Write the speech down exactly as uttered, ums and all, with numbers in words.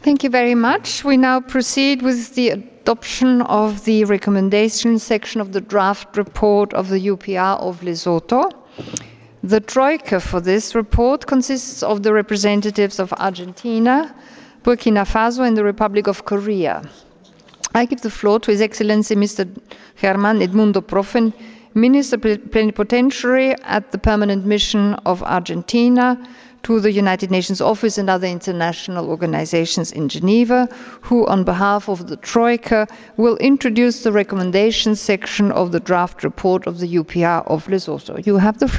Thank you very much. We now proceed with the adoption of the recommendation section of the draft report of the U P R of Lesotho. The troika for this report consists of the representatives of Argentina, Burkina Faso and the Republic of Korea. I give the floor to His Excellency Mister Germán Edmundo Profen, Minister Plenipotentiary at the Permanent Mission of Argentina to the United Nations Office and other international organizations in Geneva, who on behalf of the Troika will introduce the recommendations section of the draft report of the U P R of Lesotho. You have the floor.